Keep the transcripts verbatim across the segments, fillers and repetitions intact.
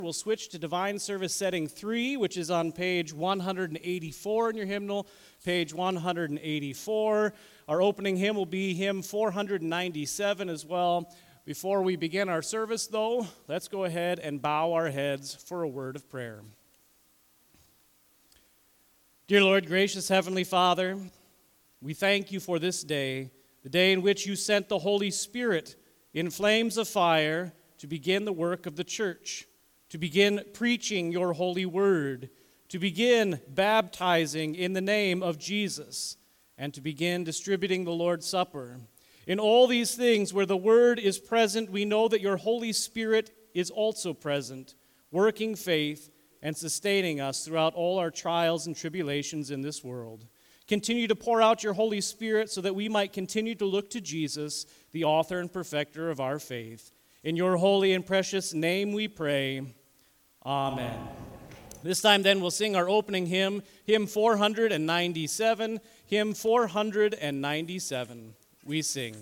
We'll switch to Divine Service Setting three, which is on page one eighty-four in your hymnal, page one eighty-four. Our opening hymn will be hymn four ninety-seven as well. Before we begin our service, though, let's go ahead and bow our heads for a word of prayer. Dear Lord, gracious Heavenly Father, we thank you for this day, the day in which you sent the Holy Spirit in flames of fire to begin the work of the church, to begin preaching your holy word, to begin baptizing in the name of Jesus, and to begin distributing the Lord's Supper. In all these things where the word is present, we know that your Holy Spirit is also present, working faith and sustaining us throughout all our trials and tribulations in this world. Continue to pour out your Holy Spirit so that we might continue to look to Jesus, the author and perfecter of our faith. In your holy and precious name we pray. Amen. This time then we'll sing our opening hymn, hymn four ninety-seven, hymn four ninety-seven. We sing.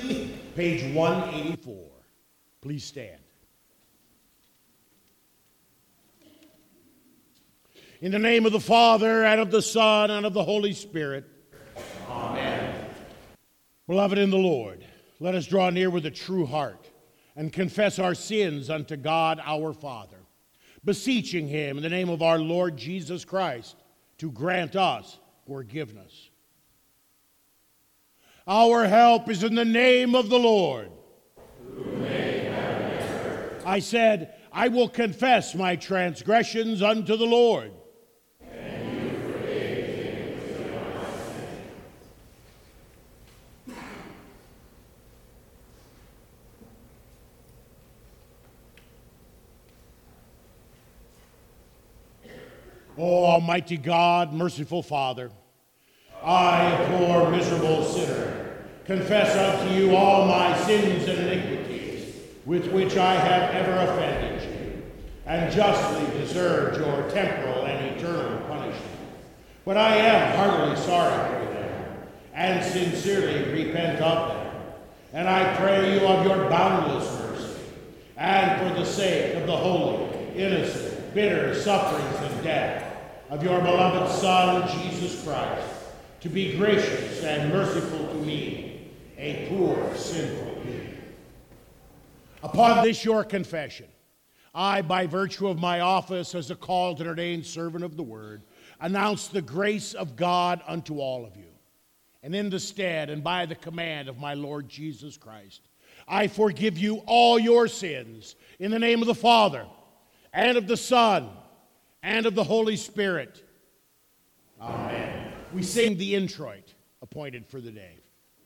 page one eighty-four. Please stand. In the name of the Father, and of the Son, and of the Holy Spirit. Amen. Beloved in the Lord, let us draw near with a true heart and confess our sins unto God our Father, beseeching him in the name of our Lord Jesus Christ to grant us forgiveness. Our help is in the name of the Lord. Who made heaven and earth. I said, I will confess my transgressions unto the Lord. And you forgave the iniquity of my sin. O Almighty God, merciful Father, I, a poor, miserable sinner, confess unto you all my sins and iniquities, with which I have ever offended you, and justly deserved your temporal and eternal punishment. But I am heartily sorry for them, and sincerely repent of them. And I pray you of your boundless mercy, and for the sake of the holy, innocent, bitter sufferings and death of your beloved Son, Jesus Christ, to be gracious and merciful to me, a poor, sinful being. Upon this your confession, I, by virtue of my office as a called and ordained servant of the word, announce the grace of God unto all of you. And in the stead and by the command of my Lord Jesus Christ, I forgive you all your sins in the name of the Father, and of the Son, and of the Holy Spirit. Amen. We sing the introit appointed for the day.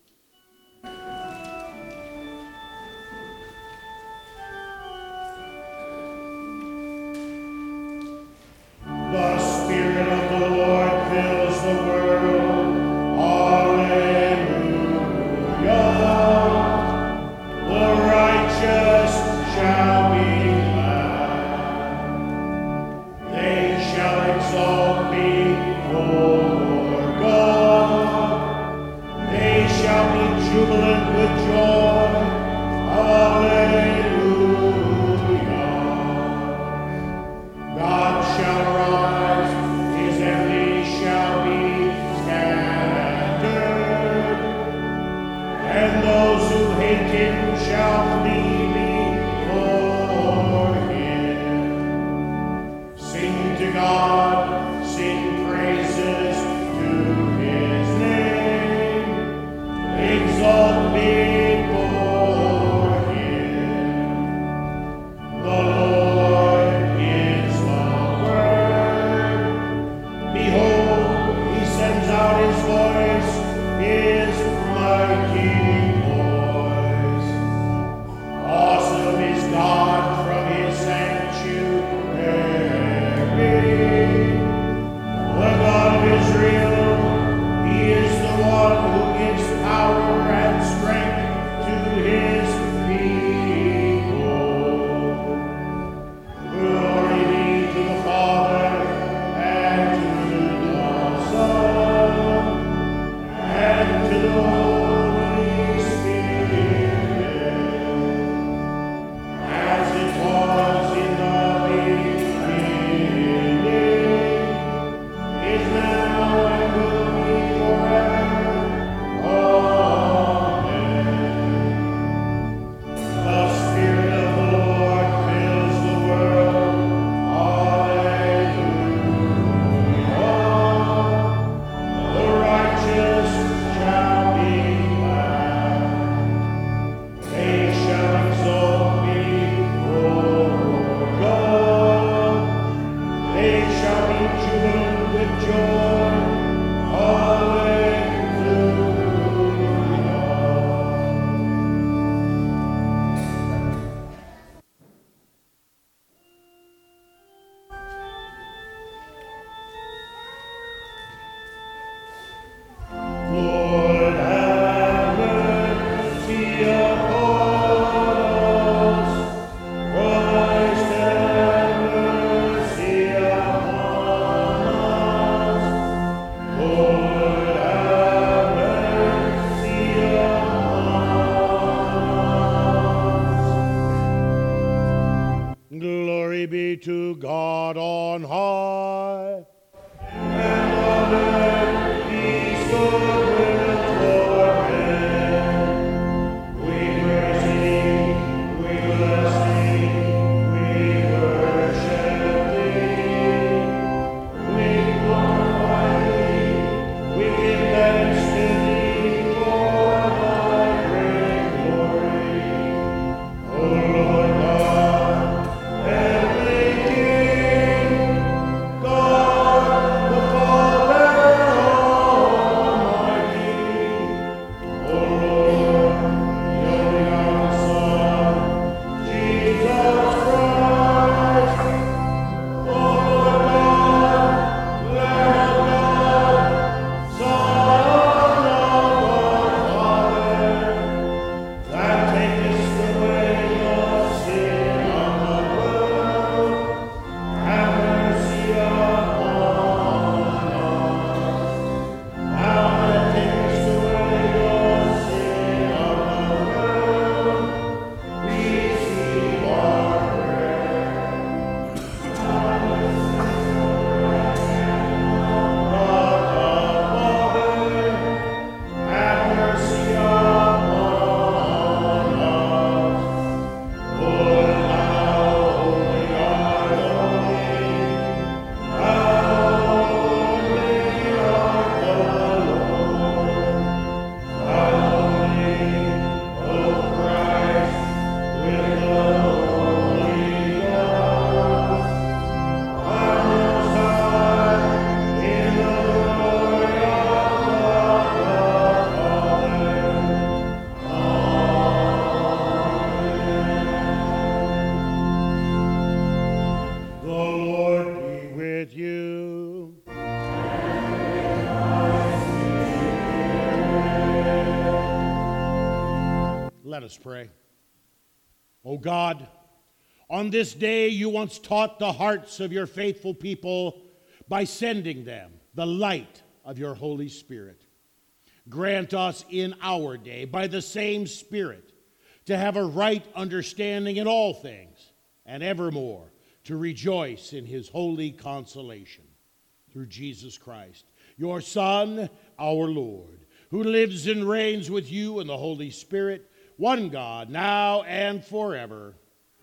The Spirit of the Lord fills the world. Alleluia. The righteous shall be glad. They shall exalt thee, O Lord God. They shall be jubilant God on high. And on earth peace, goodwill toward men. We praise thee, we bless thee, we worship thee. We glorify thee, we give thanks to thee for thy great glory. O Lord God, heavenly King, God the Father Almighty. O Lord, the only begotten Son, Jesus Christ. O Lord God, Lamb of God, Son of the Father, that takest away the sin of the world, have mercy upon us. Thou that takest away the sin of the world, receive our prayer. God the Father, have mercy upon us. Lord, thou only art holy, thou only art the Lord. Thou only, O Christ, with the Holy Ghost, art most high in the glory of God the Father. The Lord be with you. Let us pray. O God, on this day you once taught the hearts of your faithful people by sending them the light of your Holy Spirit. Grant us in our day, by the same Spirit, to have a right understanding in all things, and evermore to rejoice in his holy consolation. Through Jesus Christ, your Son, our Lord, who lives and reigns with you in the Holy Spirit, one God, now and forever.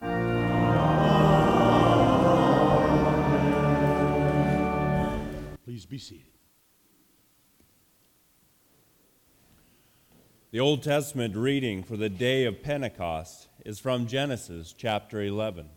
Please be seated. The Old Testament reading for the day of Pentecost is from Genesis chapter eleven.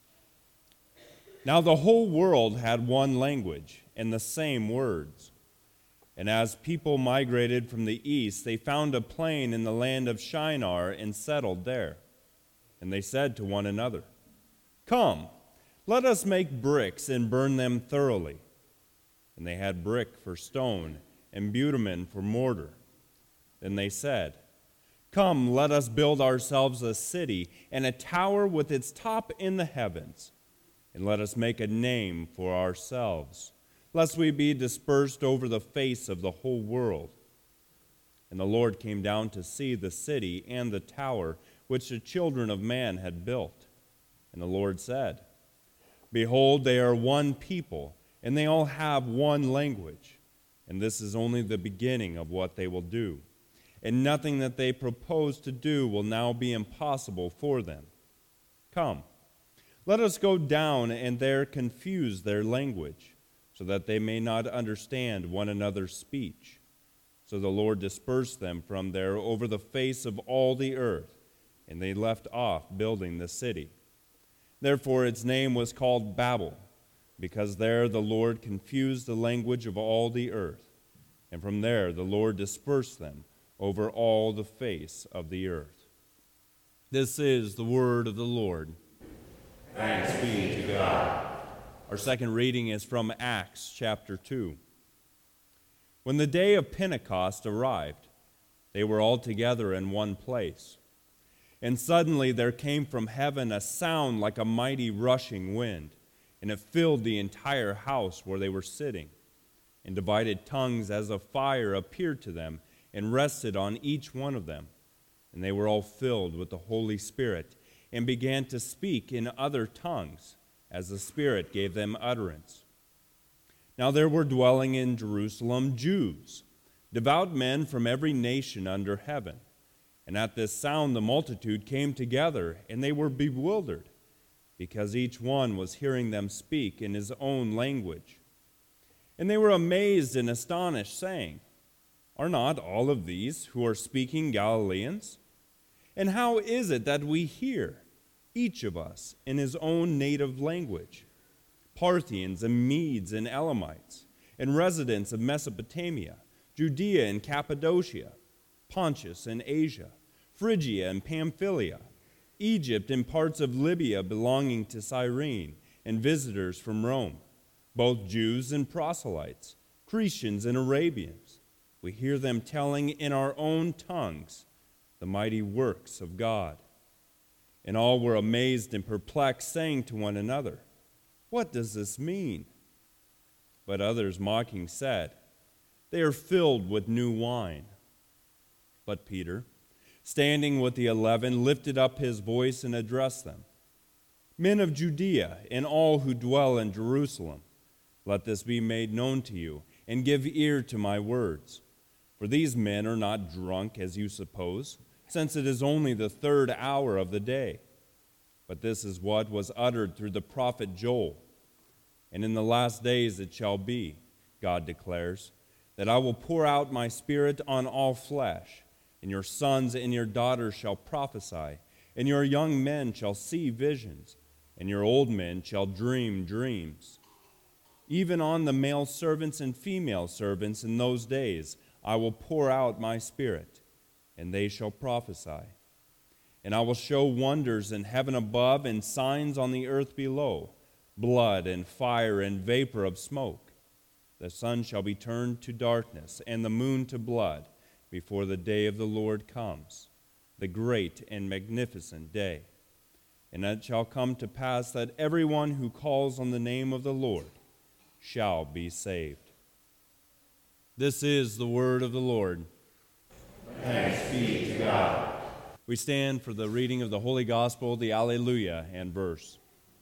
Now the whole world had one language and the same words. And as people migrated from the east, they found a plain in the land of Shinar and settled there. And they said to one another, "Come, let us make bricks and burn them thoroughly." And they had brick for stone and bitumen for mortar. Then they said, "Come, let us build ourselves a city and a tower with its top in the heavens. And let us make a name for ourselves, lest we be dispersed over the face of the whole world." And the Lord came down to see the city and the tower which the children of man had built. And the Lord said, "Behold, they are one people, and they all have one language. And this is only the beginning of what they will do. And nothing that they propose to do will now be impossible for them. Come, let us go down and there confuse their language, so that they may not understand one another's speech." So the Lord dispersed them from there over the face of all the earth, and they left off building the city. Therefore its name was called Babel, because there the Lord confused the language of all the earth. And from there the Lord dispersed them over all the face of the earth. This is the word of the Lord. Thanks be to God. Our second reading is from Acts chapter two. When the day of Pentecost arrived, they were all together in one place. And suddenly there came from heaven a sound like a mighty rushing wind, and it filled the entire house where they were sitting. And divided tongues as of fire appeared to them and rested on each one of them. And they were all filled with the Holy Spirit and began to speak in other tongues as the Spirit gave them utterance. Now there were dwelling in Jerusalem Jews, devout men from every nation under heaven. And at this sound the multitude came together, and they were bewildered, because each one was hearing them speak in his own language. And they were amazed and astonished, saying, Are not all of these who are speaking Galileans? And how is it that we hear, each of us, in his own native language? Parthians and Medes and Elamites, and residents of Mesopotamia, Judea and Cappadocia, Pontus and Asia, Phrygia and Pamphylia, Egypt and parts of Libya belonging to Cyrene, and visitors from Rome, both Jews and proselytes, Cretians and Arabians. We hear them telling in our own tongues the mighty works of God. And all were amazed and perplexed, saying to one another, What does this mean? But others mocking said, They are filled with new wine. But Peter, standing with the eleven, lifted up his voice and addressed them. Men of Judea and all who dwell in Jerusalem, let this be made known to you, and give ear to my words. For these men are not drunk, as you suppose, since it is only the third hour of the day. But this is what was uttered through the prophet Joel. And in the last days it shall be, God declares, that I will pour out my Spirit on all flesh, and your sons and your daughters shall prophesy, and your young men shall see visions, and your old men shall dream dreams. Even on the male servants and female servants in those days I will pour out my Spirit, and they shall prophesy. And I will show wonders in heaven above and signs on the earth below, blood and fire and vapor of smoke. The sun shall be turned to darkness and the moon to blood before the day of the Lord comes, the great and magnificent day. And it shall come to pass that everyone who calls on the name of the Lord shall be saved. This is the word of the Lord. Thanks be to God. We stand for the reading of the Holy Gospel, the Alleluia and verse.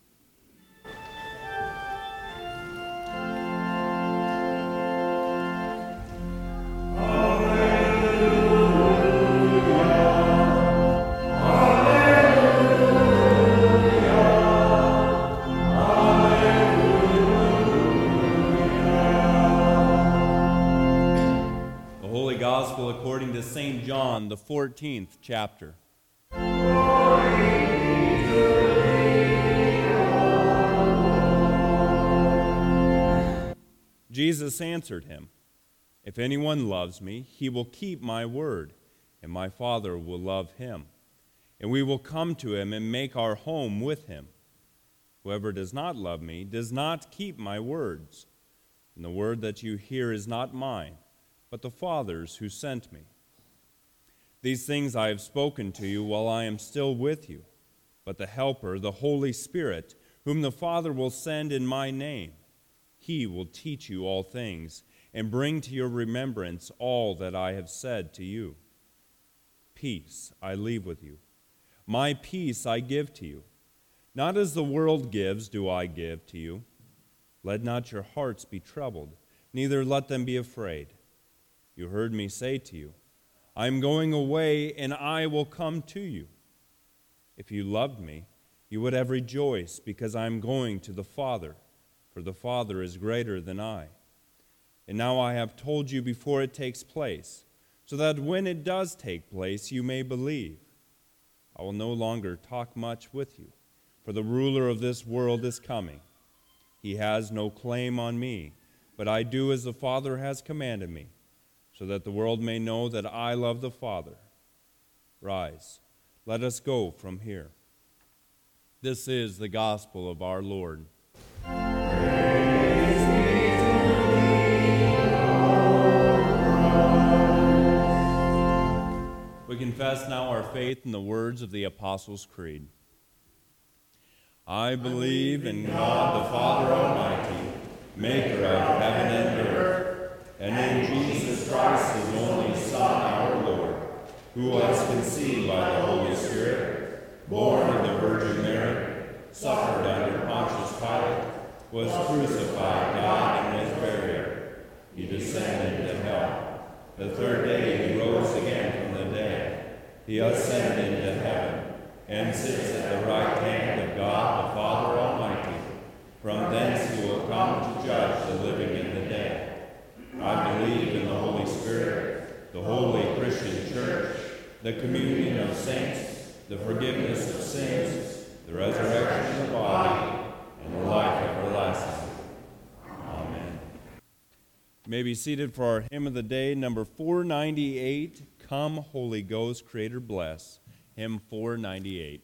According to Saint John, the fourteenth chapter. Jesus answered him, If anyone loves me, he will keep my word, and my Father will love him. And we will come to him and make our home with him. Whoever does not love me does not keep my words. And the word that you hear is not mine, but the Father's who sent me. These things I have spoken to you while I am still with you. But the Helper, the Holy Spirit, whom the Father will send in my name, he will teach you all things and bring to your remembrance all that I have said to you. Peace I leave with you. My peace I give to you. Not as the world gives do I give to you. Let not your hearts be troubled, neither let them be afraid. You heard me say to you, I am going away, and I will come to you. If you loved me, you would have rejoiced, because I am going to the Father, for the Father is greater than I. And now I have told you before it takes place, so that when it does take place, you may believe. I will no longer talk much with you, for the ruler of this world is coming. He has no claim on me, but I do as the Father has commanded me, so that the world may know that I love the Father. Rise, let us go from here. This is the gospel of our Lord. Praise be to thee, O Christ. We confess now our faith in the words of the Apostles' Creed. I believe in God the Father Almighty, maker of heaven and earth, and in Jesus Christ, his only Son, our Lord, who was conceived by the Holy Spirit, born of the Virgin Mary, suffered under Pontius Pilate, was crucified, died, and was buried. He descended into hell. The third day he rose again from the dead. He ascended into heaven, and sits at the right hand of God the Father Almighty. From thence he will come to judge the living and the dead. I believe in the Holy Spirit, the holy Christian church, the communion of saints, the forgiveness of sins, the resurrection of the body, and the life everlasting. Amen. You may be seated for our hymn of the day, number four ninety-eight, Come Holy Ghost, Creator Bless, hymn four ninety-eight.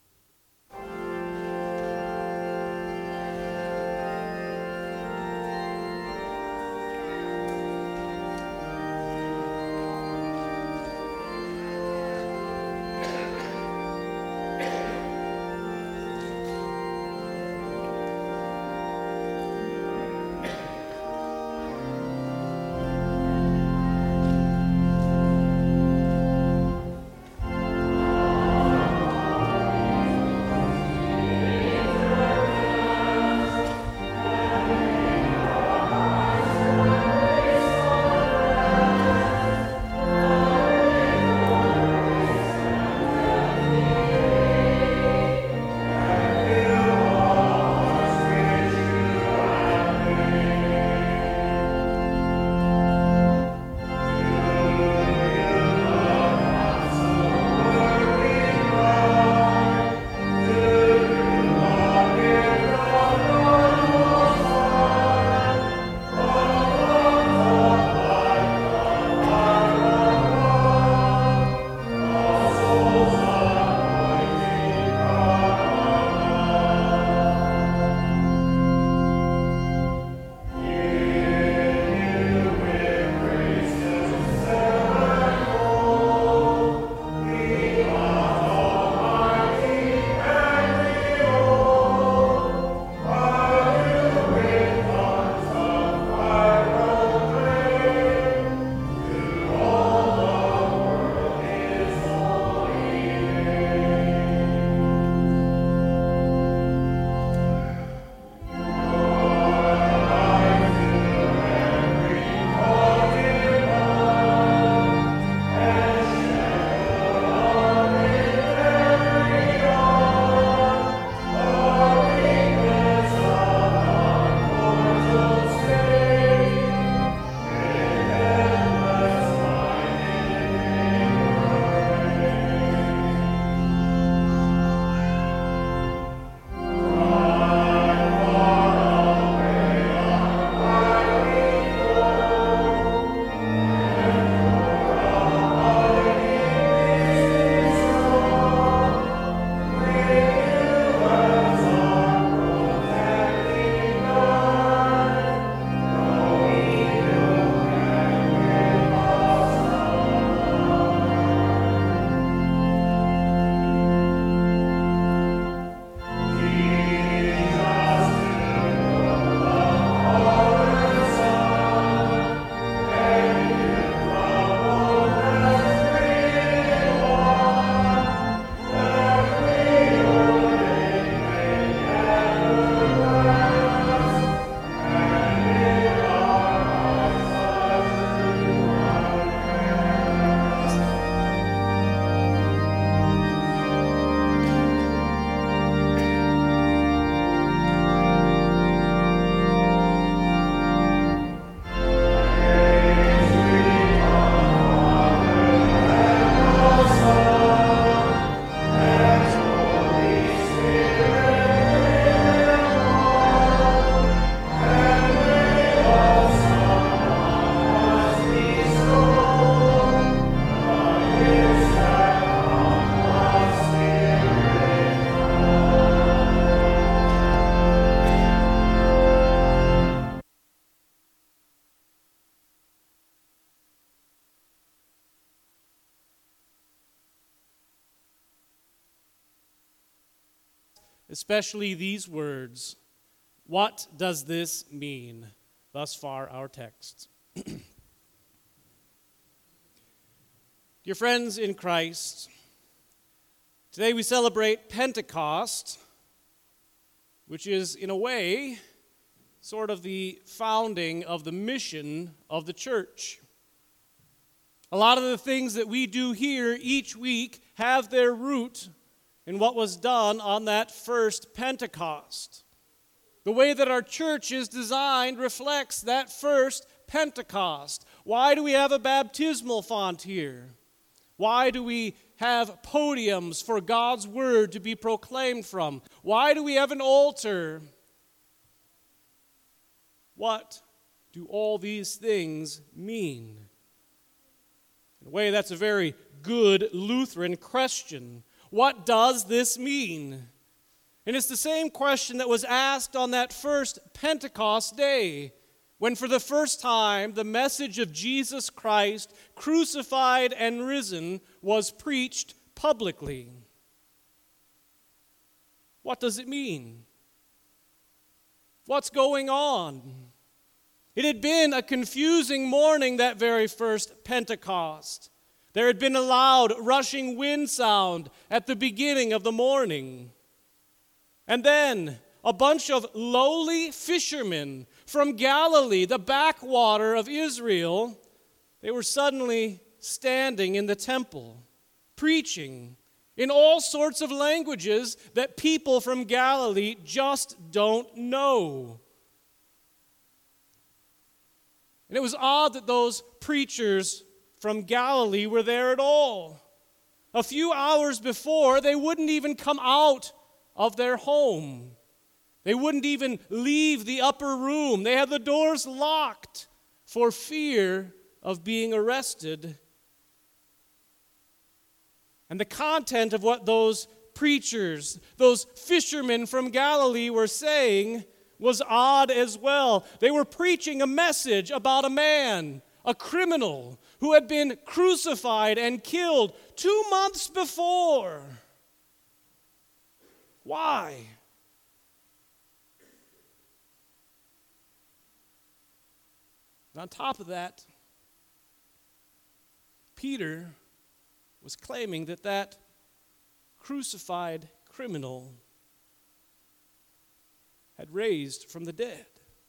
especially these words, "What does this mean?" Thus far, our text. Dear friends in Christ, today we celebrate Pentecost, which is, in a way, sort of the founding of the mission of the church. A lot of the things that we do here each week have their root in what was done on that first Pentecost. The way that our church is designed reflects that first Pentecost. Why do we have a baptismal font here? Why do we have podiums for God's word to be proclaimed from? Why do we have an altar? What do all these things mean? In a way, that's a very good Lutheran question. What does this mean? And it's the same question that was asked on that first Pentecost day, when for the first time the message of Jesus Christ, crucified and risen, was preached publicly. What does it mean? What's going on? It had been a confusing morning that very first Pentecost. There had been a loud, rushing wind sound at the beginning of the morning. And then a bunch of lowly fishermen from Galilee, the backwater of Israel, they were suddenly standing in the temple, preaching in all sorts of languages that people from Galilee just don't know. And it was odd that those preachers from Galilee were there at all. A few hours before, they wouldn't even come out of their home. They wouldn't even leave the upper room. They had the doors locked for fear of being arrested. And the content of what those preachers, those fishermen from Galilee were saying was odd as well. They were preaching a message about a man, a criminal, who had been crucified and killed two months before. Why? And on top of that, Peter was claiming that that crucified criminal had raised from the dead.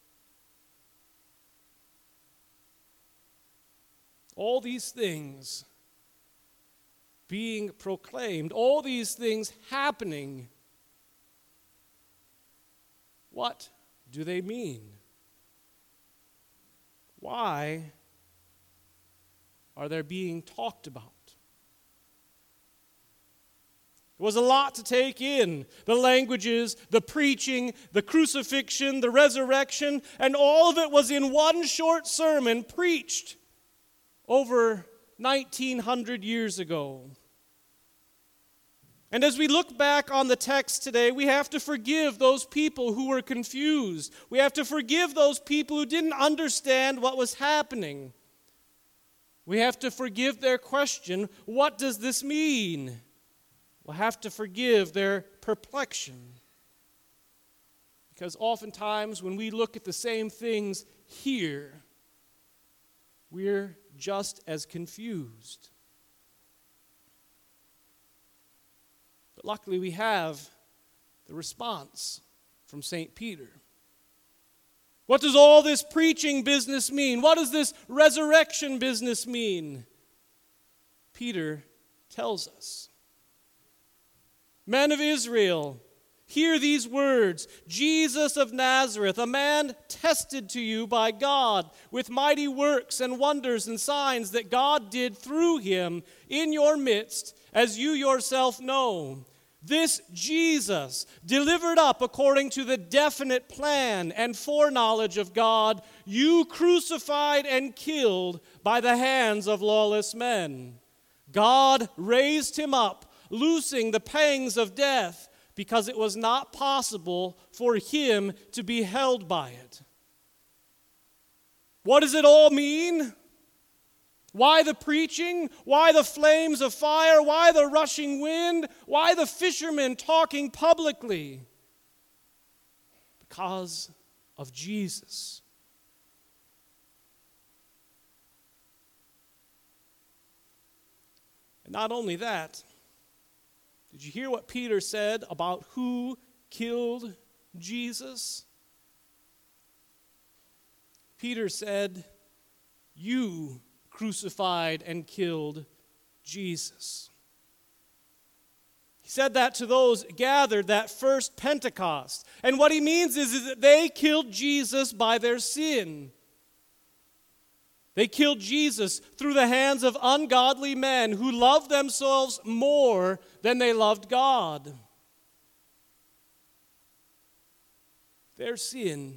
All these things being proclaimed, all these things happening, what do they mean? Why are they being talked about? It was a lot to take in. The languages, the preaching, the crucifixion, the resurrection, and all of it was in one short sermon preached over nineteen hundred years ago. And as we look back on the text today, we have to forgive those people who were confused. We have to forgive those people who didn't understand what was happening. We have to forgive their question, what does this mean? We'll have to forgive their perplexion. Because oftentimes when we look at the same things here, we're just as confused. But luckily we have the response from Saint Peter. What does all this preaching business mean? What does this resurrection business mean? Peter tells us. Men of Israel, hear these words. Jesus of Nazareth, a man tested to you by God with mighty works and wonders and signs that God did through him in your midst, as you yourself know. This Jesus, delivered up according to the definite plan and foreknowledge of God, you crucified and killed by the hands of lawless men. God raised him up, loosing the pangs of death, because it was not possible for him to be held by it. What does it all mean? Why the preaching? Why the flames of fire? Why the rushing wind? Why the fishermen talking publicly? Because of Jesus. And not only that, did you hear what Peter said about who killed Jesus? Peter said, you crucified and killed Jesus. He said that to those gathered that first Pentecost. And what he means is, is that they killed Jesus by their sin. They killed Jesus through the hands of ungodly men who loved themselves more than they loved God. Their sin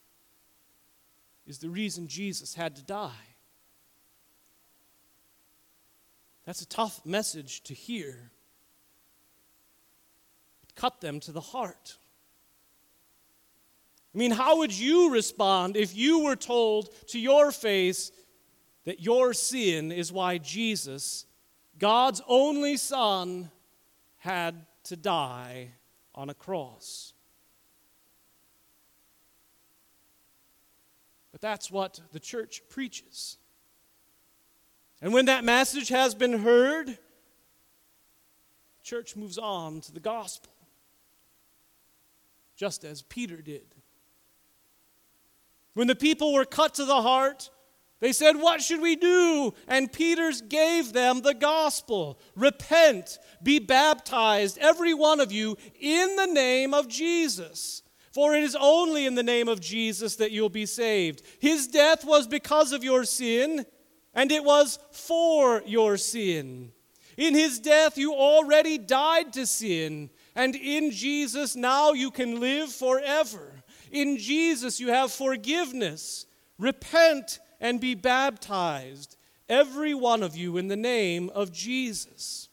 is the reason Jesus had to die. That's a tough message to hear. It cut them to the heart. I mean, how would you respond if you were told to your face that your sin is why Jesus, God's only Son, had to die on a cross? But that's what the church preaches. And when that message has been heard, the church moves on to the gospel, just as Peter did. When the people were cut to the heart, they said, what should we do? And Peter gave them the gospel. Repent, be baptized, every one of you, in the name of Jesus. For it is only in the name of Jesus that you'll be saved. His death was because of your sin, and it was for your sin. In his death, you already died to sin, and in Jesus, now you can live forever. In Jesus, you have forgiveness. Repent and be baptized, every one of you, in the name of Jesus.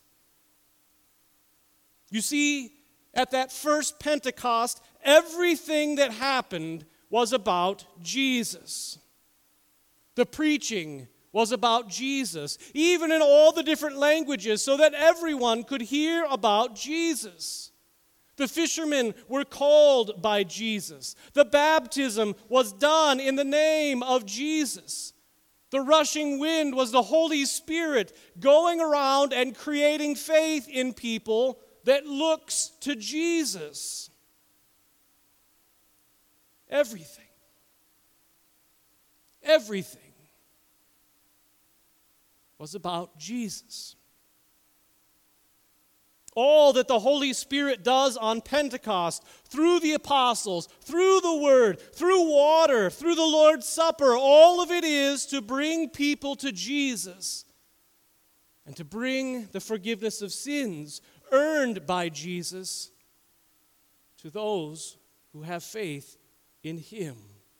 You see, at that first Pentecost, everything that happened was about Jesus. The preaching was about Jesus, even in all the different languages, so that everyone could hear about Jesus. The fishermen were called by Jesus. The baptism was done in the name of Jesus. The rushing wind was the Holy Spirit going around and creating faith in people that looks to Jesus. Everything. Everything was about Jesus. All that the Holy Spirit does on Pentecost, through the apostles, through the Word, through water, through the Lord's Supper, all of it is to bring people to Jesus and to bring the forgiveness of sins earned by Jesus to those who have faith in Him.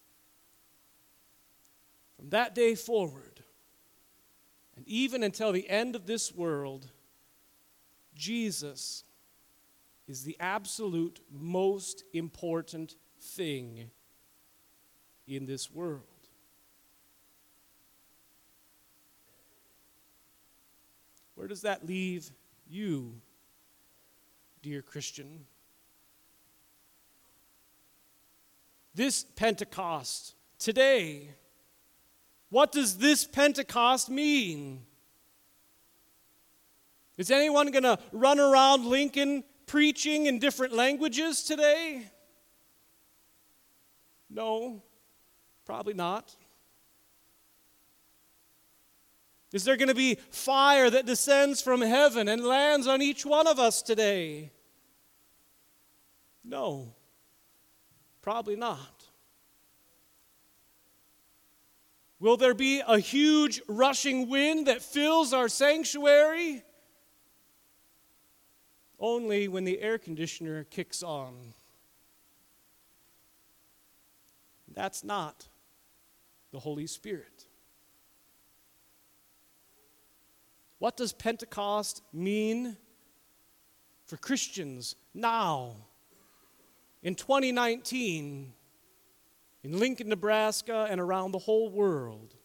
From that day forward, and even until the end of this world, Jesus is the absolute most important thing in this world. Where does that leave you, dear Christian? This Pentecost, today, what does this Pentecost mean? Is anyone going to run around Lincoln preaching in different languages today? No, probably not. Is there going to be fire that descends from heaven and lands on each one of us today? No, probably not. Will there be a huge rushing wind that fills our sanctuary? Only when the air conditioner kicks on. That's not the Holy Spirit. What does Pentecost mean for Christians now, in twenty nineteen, in Lincoln, Nebraska, and around the whole world?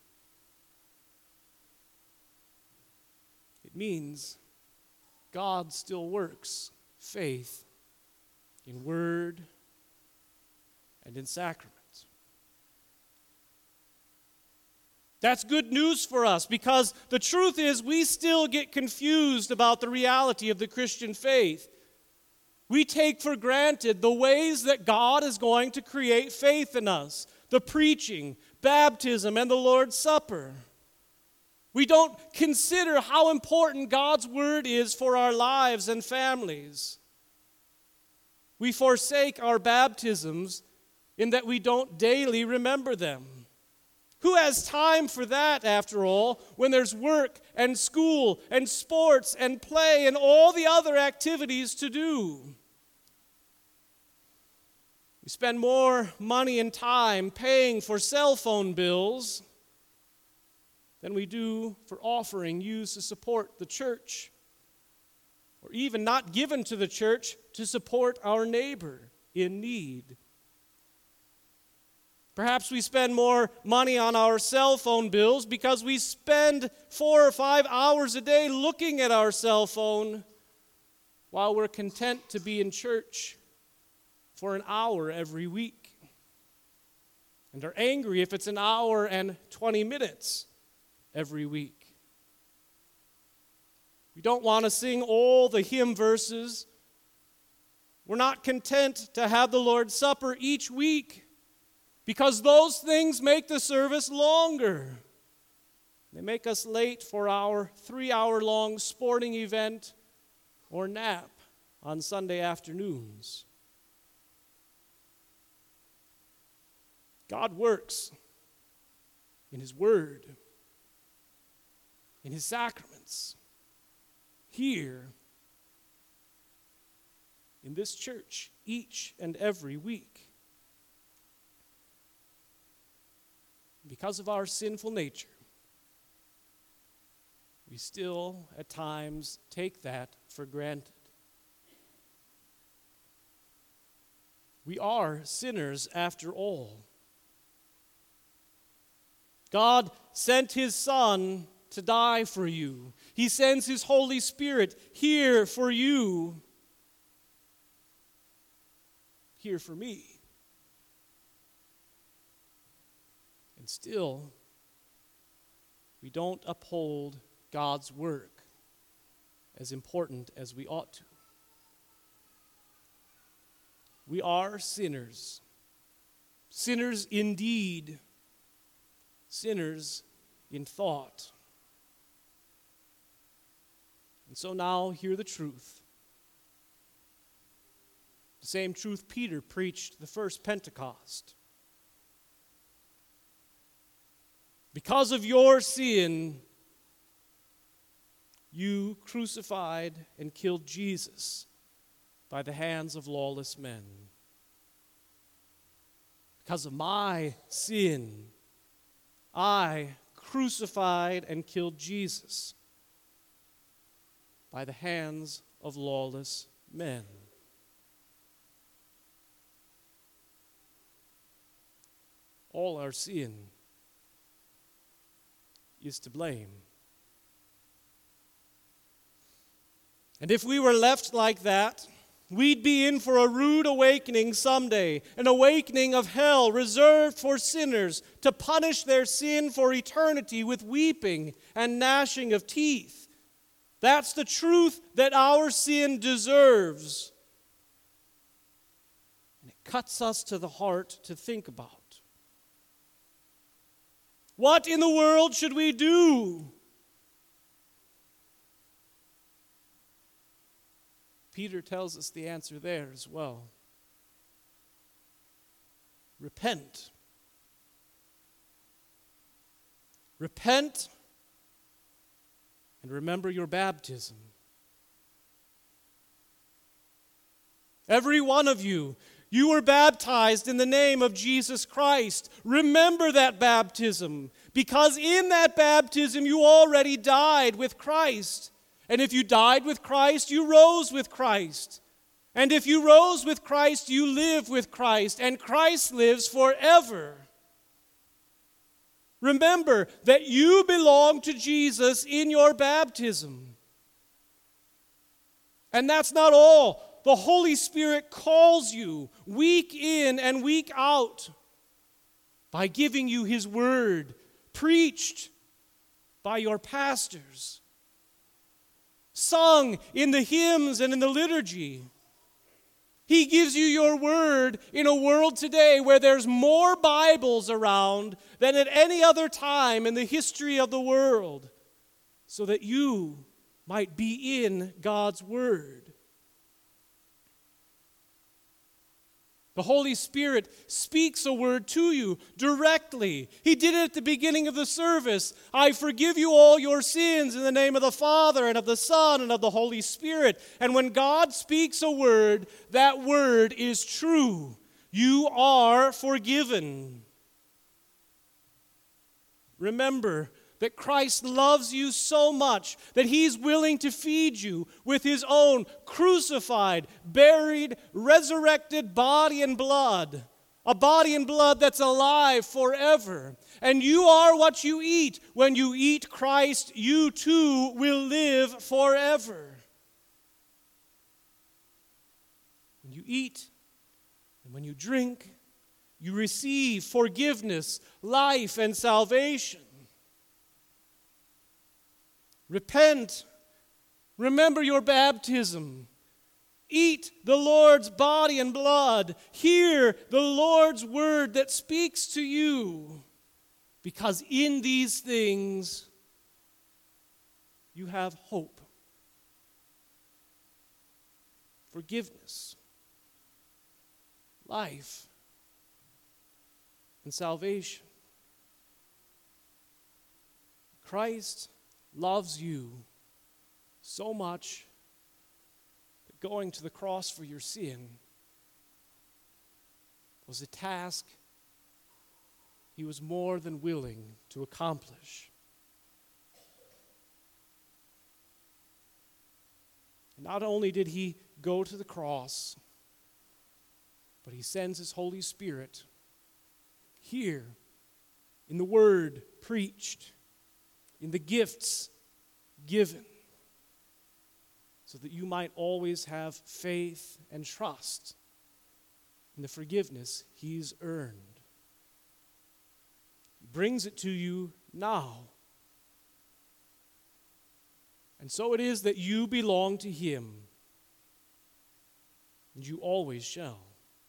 It means God still works faith in word and in sacrament. That's good news for us, because the truth is we still get confused about the reality of the Christian faith. We take for granted the ways that God is going to create faith in us, the preaching, baptism, and the Lord's Supper. We don't consider how important God's word is for our lives and families. We forsake our baptisms in that we don't daily remember them. Who has time for that, after all, when there's work and school and sports and play and all the other activities to do? We spend more money and time paying for cell phone bills than we do for offering used to support the church, or even not given to the church to support our neighbor in need. Perhaps we spend more money on our cell phone bills because we spend four or five hours a day looking at our cell phone while we're content to be in church for an hour every week, and are angry if it's an hour and twenty minutes every week. We don't want to sing all the hymn verses. We're not content to have the Lord's Supper each week because those things make the service longer. They make us late for our three-hour-long sporting event or nap on Sunday afternoons. God works in His Word, in His sacraments, here in this church each and every week. Because of our sinful nature, we still at times take that for granted. We are sinners after all. God sent His Son to die for you. He sends His Holy Spirit here for you, here for me. And still, we don't uphold God's work as important as we ought to. We are sinners, sinners indeed, sinners in thought. And so now hear the truth. The same truth Peter preached the first Pentecost. Because of your sin, you crucified and killed Jesus by the hands of lawless men. Because of my sin, I crucified and killed Jesus by the hands of lawless men. All our sin is to blame. And if we were left like that, we'd be in for a rude awakening someday, an awakening of hell reserved for sinners to punish their sin for eternity with weeping and gnashing of teeth. That's the truth that our sin deserves. And it cuts us to the heart to think about. What in the world should we do? Peter tells us the answer there as well. Repent. Repent and remember your baptism. Every one of you, you were baptized in the name of Jesus Christ. Remember that baptism, because in that baptism you already died with Christ. And if you died with Christ, you rose with Christ. And if you rose with Christ, you live with Christ, and Christ lives forever. Remember that you belong to Jesus in your baptism. And that's not all. The Holy Spirit calls you week in and week out by giving you His word, preached by your pastors, sung in the hymns and in the liturgy. He gives you your word in a world today where there's more Bibles around than at any other time in the history of the world, so that you might be in God's word. The Holy Spirit speaks a word to you directly. He did it at the beginning of the service. I forgive you all your sins in the name of the Father and of the Son and of the Holy Spirit. And when God speaks a word, that word is true. You are forgiven. Remember that Christ loves you so much that He's willing to feed you with His own crucified, buried, resurrected body and blood. A body and blood that's alive forever. And you are what you eat. When you eat Christ, you too will live forever. When you eat and when you drink, you receive forgiveness, life, and salvation. Repent. Remember your baptism. Eat the Lord's body and blood. Hear the Lord's word that speaks to you. Because in these things, you have hope, forgiveness, life, and salvation. Christ loves you so much that going to the cross for your sin was a task He was more than willing to accomplish. And not only did He go to the cross, but He sends His Holy Spirit here in the word preached, in the gifts given, so that you might always have faith and trust in the forgiveness He's earned. He brings it to you now. And so it is that you belong to Him, and you always shall.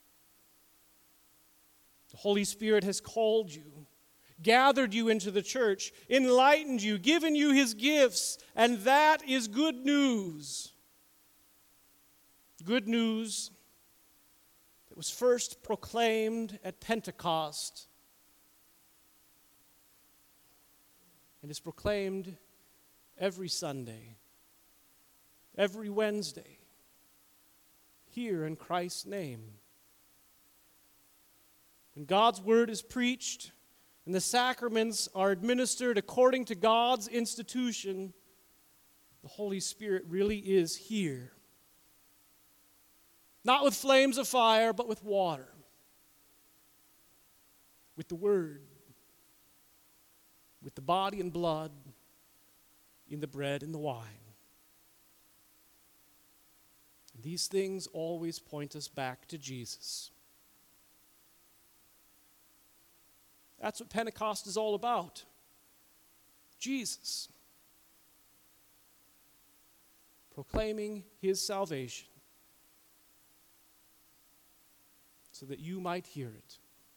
The Holy Spirit has called you, gathered you into the church, enlightened you, given you His gifts, and that is good news. Good news that was first proclaimed at Pentecost and is proclaimed every Sunday, every Wednesday, here in Christ's name. When God's word is preached, and the sacraments are administered according to God's institution, the Holy Spirit really is here. Not with flames of fire, but with water. With the Word. With the body and blood in the bread and the wine. And these things always point us back to Jesus. That's what Pentecost is all about. Jesus. Proclaiming His salvation so that you might hear it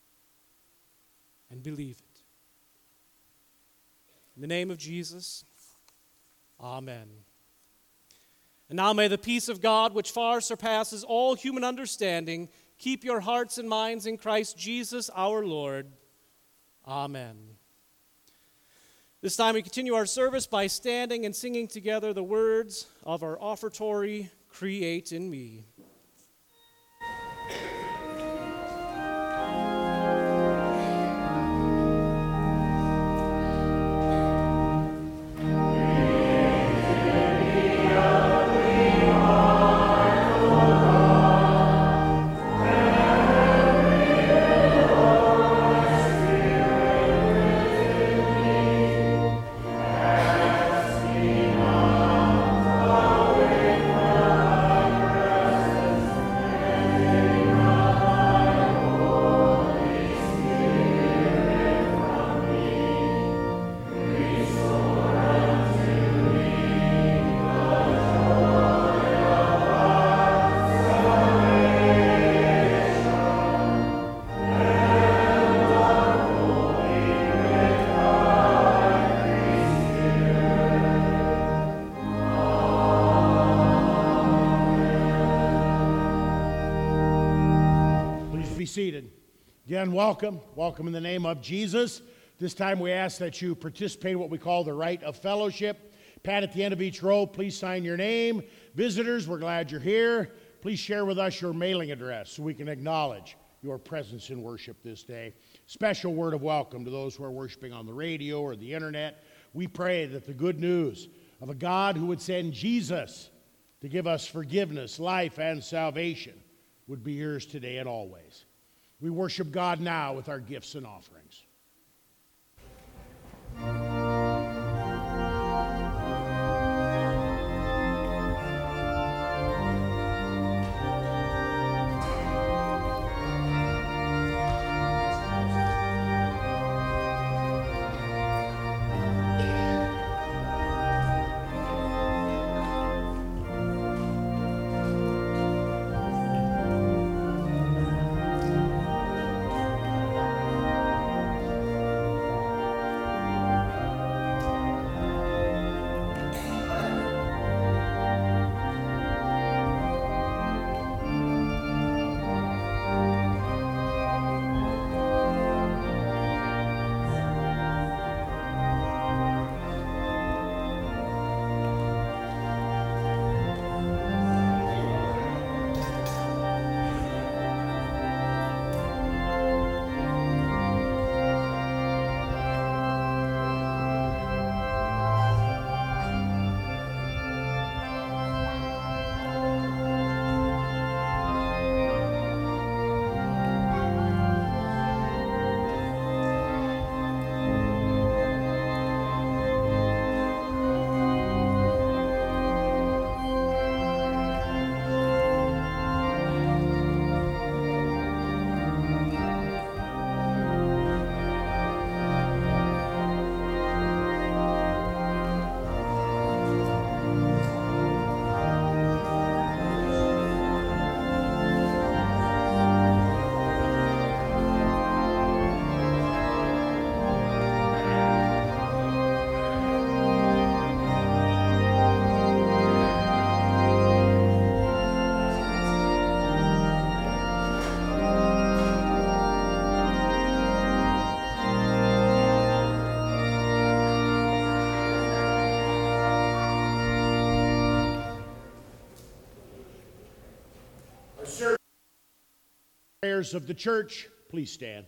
and believe it. In the name of Jesus, amen. And now may the peace of God, which far surpasses all human understanding, keep your hearts and minds in Christ Jesus our Lord. Amen. This time we continue our service by standing and singing together the words of our offertory, Create in Me. Amen. Again, welcome. Welcome in the name of Jesus. This time we ask that you participate in what we call the rite of fellowship. Pat, at the end of each row, please sign your name. Visitors, we're glad you're here. Please share with us your mailing address so we can acknowledge your presence in worship this day. Special word of welcome to those who are worshiping on the radio or the internet. We pray that the good news of a God who would send Jesus to give us forgiveness, life, and salvation would be yours today and always. We worship God now with our gifts and offerings. Prayers of the church, please stand.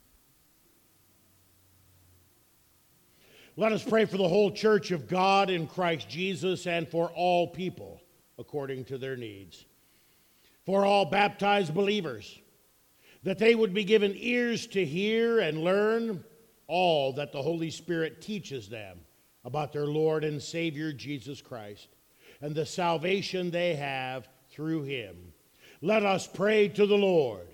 Let us pray for the whole church of God in Christ Jesus and for all people according to their needs. For all baptized believers, that they would be given ears to hear and learn all that the Holy Spirit teaches them about their Lord and Savior Jesus Christ and the salvation they have through him. Let us pray to the Lord.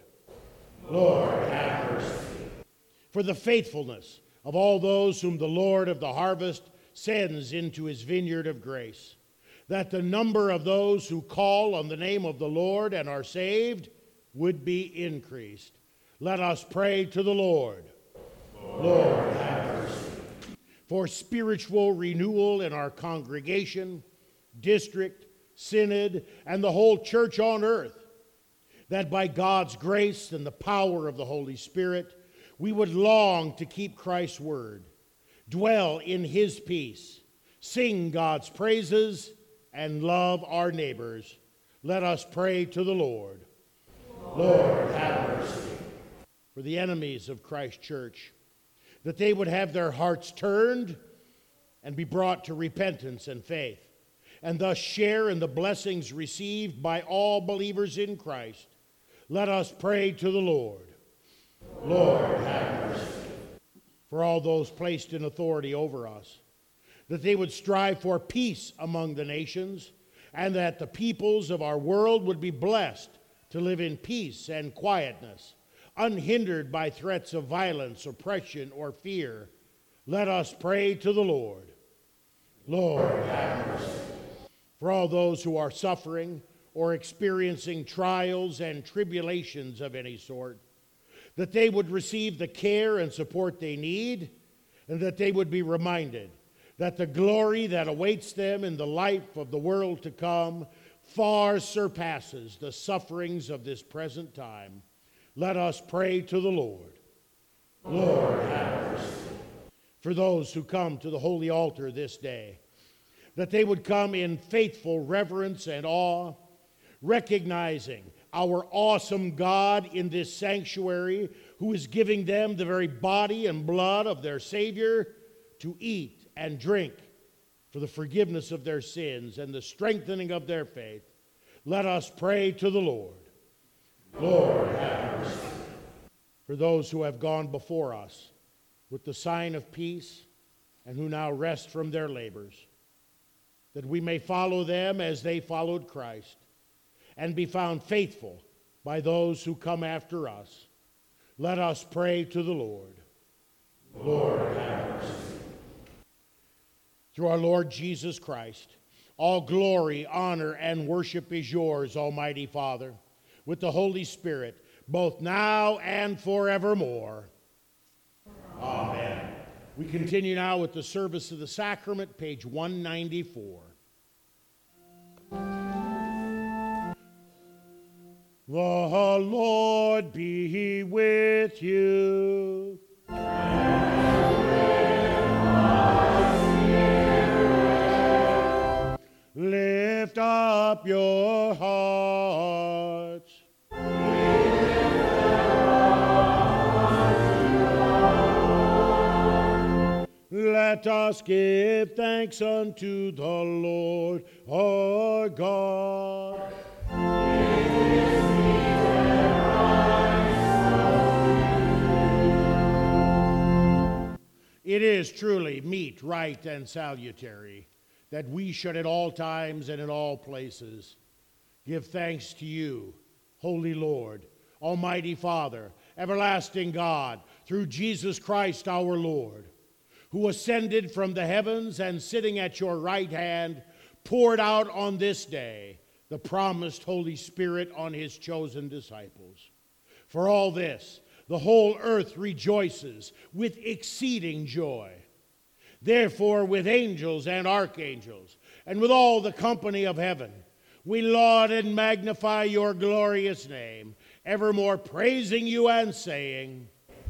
Lord, have mercy. For the faithfulness of all those whom the Lord of the harvest sends into his vineyard of grace, that the number of those who call on the name of the Lord and are saved would be increased. Let us pray to the Lord. Lord, Lord, have mercy. For spiritual renewal in our congregation, district, synod, and the whole church on earth, that by God's grace and the power of the Holy Spirit, we would long to keep Christ's word, dwell in his peace, sing God's praises, and love our neighbors. Let us pray to the Lord. Lord, have mercy. For the enemies of Christ's church, that they would have their hearts turned and be brought to repentance and faith, and thus share in the blessings received by all believers in Christ. Let us pray to the Lord. Lord, have mercy. For all those placed in authority over us, that they would strive for peace among the nations, and that the peoples of our world would be blessed to live in peace and quietness, unhindered by threats of violence, oppression, or fear. Let us pray to the Lord. Lord, have mercy. For all those who are suffering or experiencing trials and tribulations of any sort, that they would receive the care and support they need, and that they would be reminded that the glory that awaits them in the life of the world to come far surpasses the sufferings of this present time. Let us pray to the Lord. Lord, have mercy. For those who come to the holy altar this day, that they would come in faithful reverence and awe, recognizing our awesome God in this sanctuary, who is giving them the very body and blood of their Savior to eat and drink for the forgiveness of their sins and the strengthening of their faith. Let us pray to the Lord. Lord, have mercy. For those who have gone before us with the sign of peace and who now rest from their labors, that we may follow them as they followed Christ and be found faithful by those who come after us. Let us pray to the Lord. Lord, have mercy. Through our Lord Jesus Christ, all glory, honor, and worship is yours, Almighty Father, with the Holy Spirit, both now and forevermore. Amen. We continue now with the service of the sacrament, page one ninety-four. The Lord be with you. Lift up your hearts. Let us give thanks unto the Lord our God. It is truly meet, right, and salutary that we should at all times and in all places give thanks to you, Holy Lord, Almighty Father, everlasting God, through Jesus Christ our Lord, who ascended from the heavens and sitting at your right hand, poured out on this day the promised Holy Spirit on his chosen disciples. For all this, the whole earth rejoices with exceeding joy. Therefore, with angels and archangels, and with all the company of heaven, we laud and magnify your glorious name, evermore praising you and saying,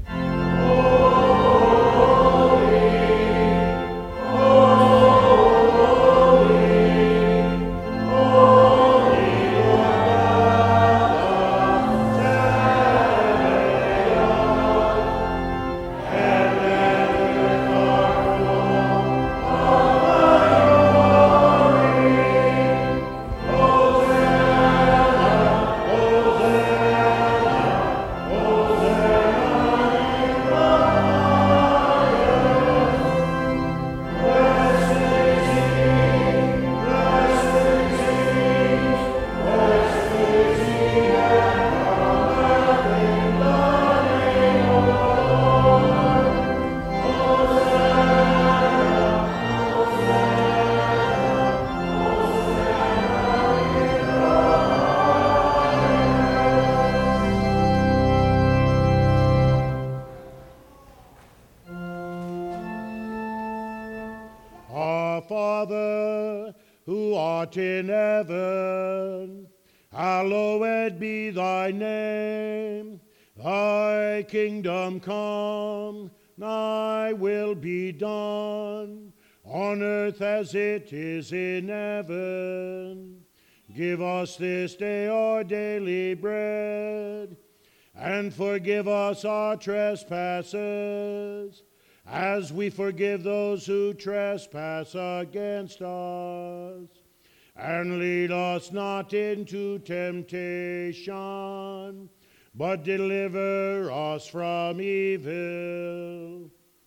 Father, who art in heaven, hallowed be thy name. Thy kingdom come, thy will be done, on earth as it is in heaven. Give us this day our daily bread, and forgive us our trespasses, as we forgive those who trespass against us. And lead us not into temptation, but deliver us from evil.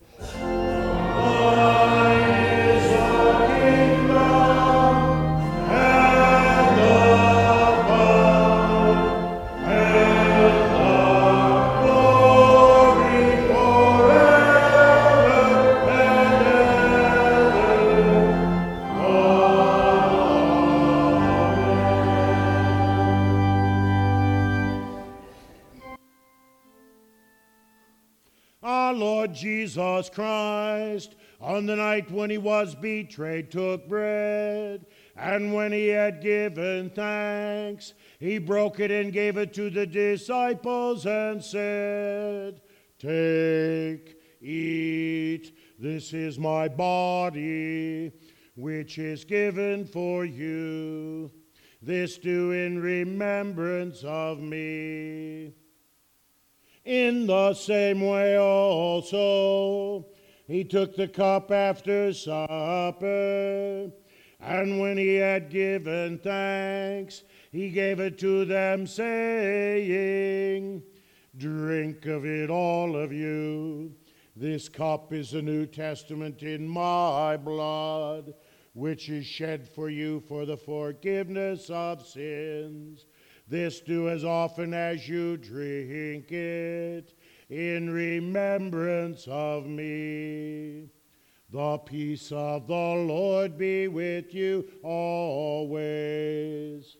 Thine is the kingdom, and the power, and the glory forever and ever. Amen. Our Lord Jesus Christ, on the night when he was betrayed, took bread, And when he had given thanks, he broke it and gave it to the disciples and said, "Take, eat, this is my body, which is given for you. This do in remembrance of me." In the same way also, he took the cup after supper, and when he had given thanks, he gave it to them, saying, "Drink of it, all of you. This cup is the New Testament in my blood, which is shed for you for the forgiveness of sins. This do as often as you drink it in remembrance of me. The peace of the Lord be with you always."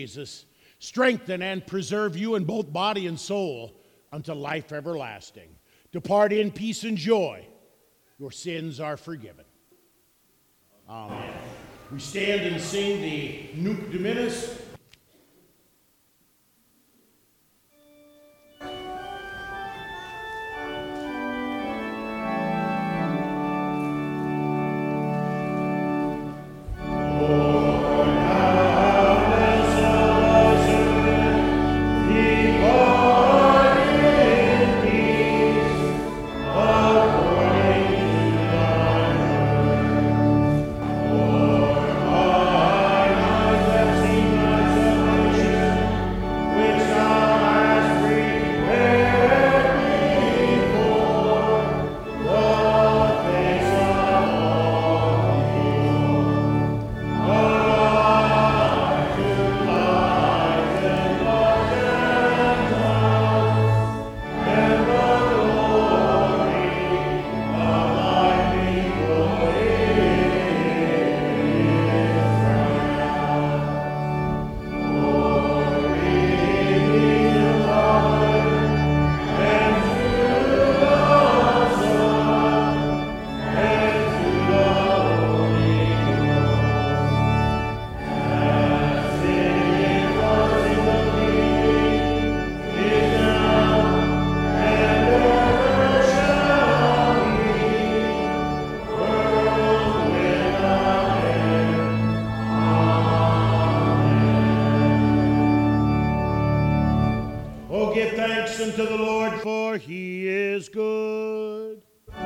Jesus, strengthen and preserve you in both body and soul unto life everlasting. Depart in peace and joy. Your sins are forgiven. Amen. We stand and sing the Nunc Dimittis. Unto the Lord, for he is good.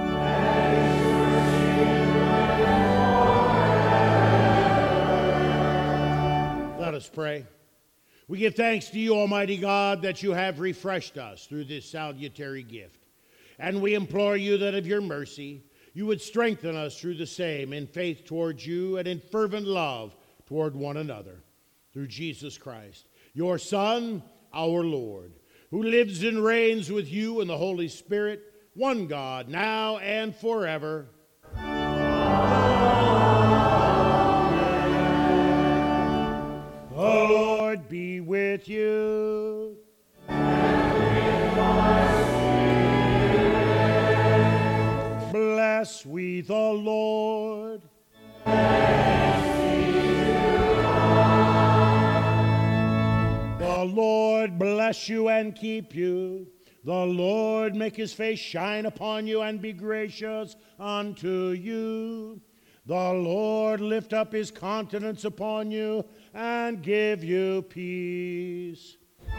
Let us pray. We give thanks to you, Almighty God, that you have refreshed us through this salutary gift. And we implore you that of your mercy you would strengthen us through the same in faith towards you and in fervent love toward one another. Through Jesus Christ, your Son, our Lord, who lives and reigns with you in the Holy Spirit, one God, now and forever. Amen. The Lord be with you. And with thy spirit. Bless we the Lord. The Lord bless you and keep you. The Lord make his face shine upon you and be gracious unto you. The Lord lift up his countenance upon you and give you peace.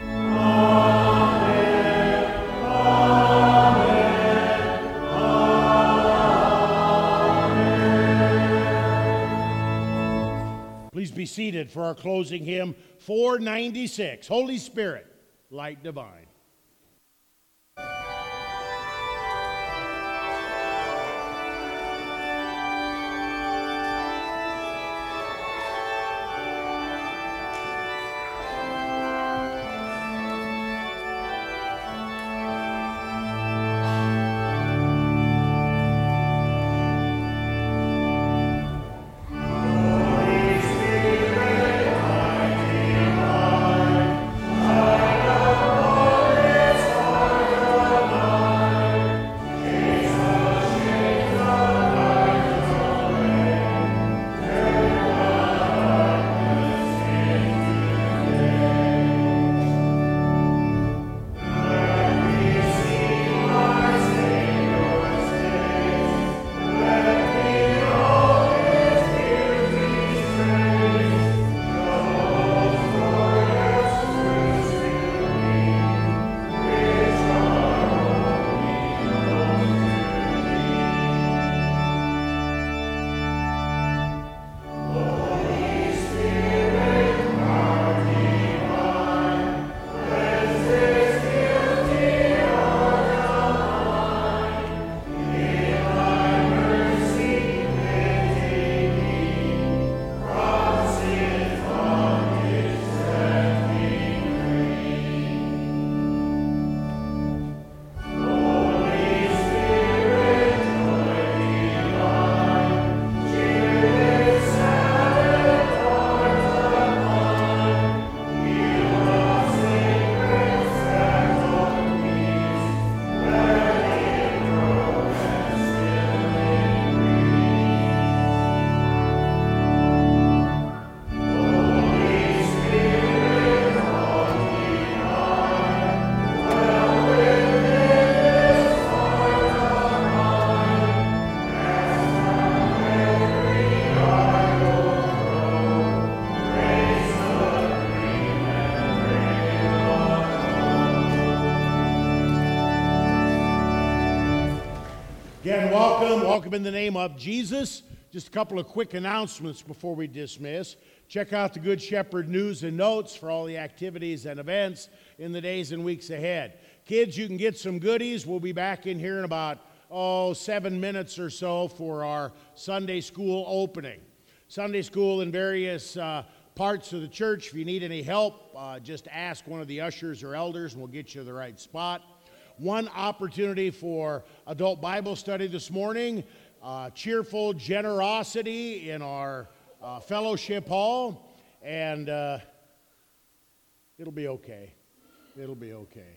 Amen. Amen. Amen. Please be seated for our closing hymn, four ninety-six, Holy Spirit, Light Divine. Amen. Again, welcome. Welcome in the name of Jesus. Just a couple of quick announcements before we dismiss. Check out the Good Shepherd news and notes for all the activities and events in the days and weeks ahead. Kids, you can get some goodies. We'll be back in here in about, oh, seven minutes or so for our Sunday school opening. Sunday school in various uh, parts of the church. If you need any help, uh, just ask one of the ushers or elders and we'll get you the right spot. One opportunity for adult Bible study this morning, uh, cheerful generosity in our uh, fellowship hall, and uh, it'll be okay. It'll be okay.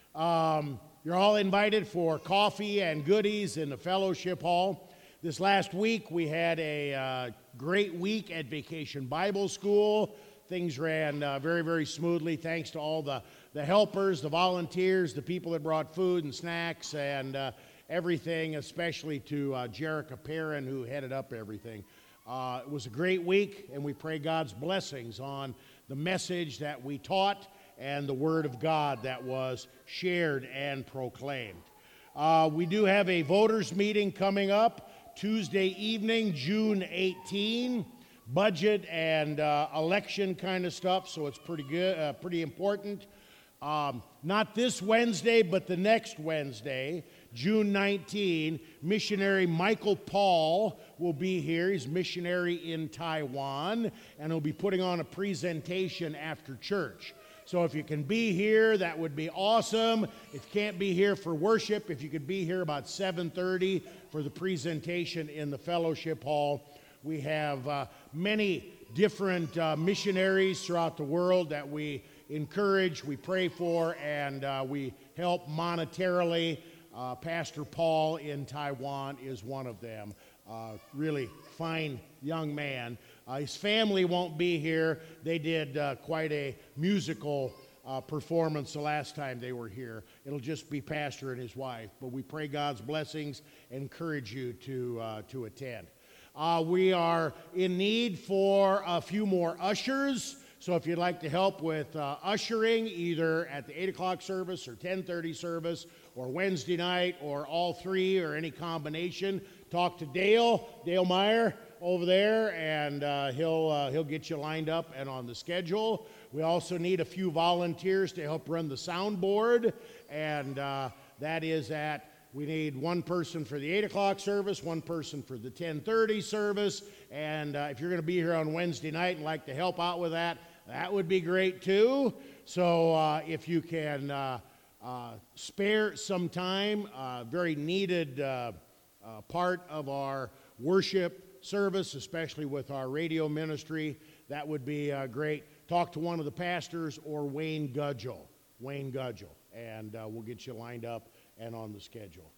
Um, you're all invited for coffee and goodies in the fellowship hall. This last week we had a uh, great week at Vacation Bible School. Things ran uh, very, very smoothly thanks to all the, the helpers, the volunteers, the people that brought food and snacks and uh, everything, especially to uh, Jerica Perrin, who headed up everything. Uh, it was a great week, and we pray God's blessings on the message that we taught and the Word of God that was shared and proclaimed. Uh, we do have a voters meeting coming up Tuesday evening, June eighteenth. Budget and uh, election kind of stuff, so it's pretty good, uh, pretty important. Um, not this Wednesday, but the next Wednesday, June nineteenth, missionary Michael Paul will be here. He's missionary in Taiwan, and he'll be putting on a presentation after church. So if you can be here, that would be awesome. If you can't be here for worship, if you could be here about seven thirty for the presentation in the fellowship hall. We have uh, many different uh, missionaries throughout the world that we encourage, we pray for, and uh, we help monetarily. Uh, Pastor Paul in Taiwan is one of them. Uh, really fine young man. Uh, his family won't be here. They did uh, quite a musical uh, performance the last time they were here. It'll just be Pastor and his wife. But we pray God's blessings and encourage you to, uh, to attend. Uh, we are in need for a few more ushers, so if you'd like to help with uh, ushering, either at the eight o'clock service or ten thirty service, or Wednesday night, or all three, or any combination, talk to Dale, Dale Meyer over there, and uh, he'll, uh, he'll get you lined up and on the schedule. We also need a few volunteers to help run the soundboard, and uh, that is at We need one person for the eight o'clock service, one person for the ten thirty service, and uh, if you're going to be here on Wednesday night and like to help out with that, that would be great too. So uh, if you can uh, uh, spare some time, uh, very needed uh, uh, part of our worship service, especially with our radio ministry, that would be uh, great. Talk to one of the pastors or Wayne Gudgel, Wayne Gudgel, and uh, we'll get you lined up and on the schedule.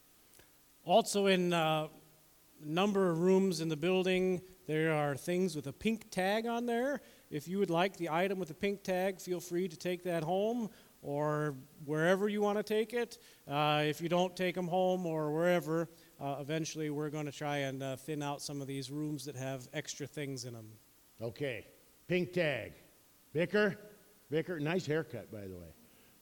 Also in uh, a number of rooms in the building, there are things with a pink tag on there. If you would like the item with the pink tag, feel free to take that home or wherever you want to take it. Uh, if you don't take them home or wherever, uh, eventually we're going to try and uh, thin out some of these rooms that have extra things in them. Okay, pink tag. Vicar? Vicar, nice haircut, by the way.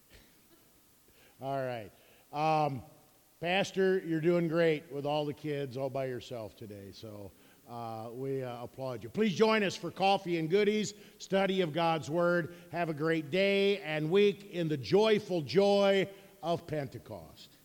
All right. Um, Pastor, you're doing great with all the kids all by yourself today, so uh, we uh, applaud you. Please join us for coffee and goodies, study of God's Word. Have a great day and week in the joyful joy of Pentecost.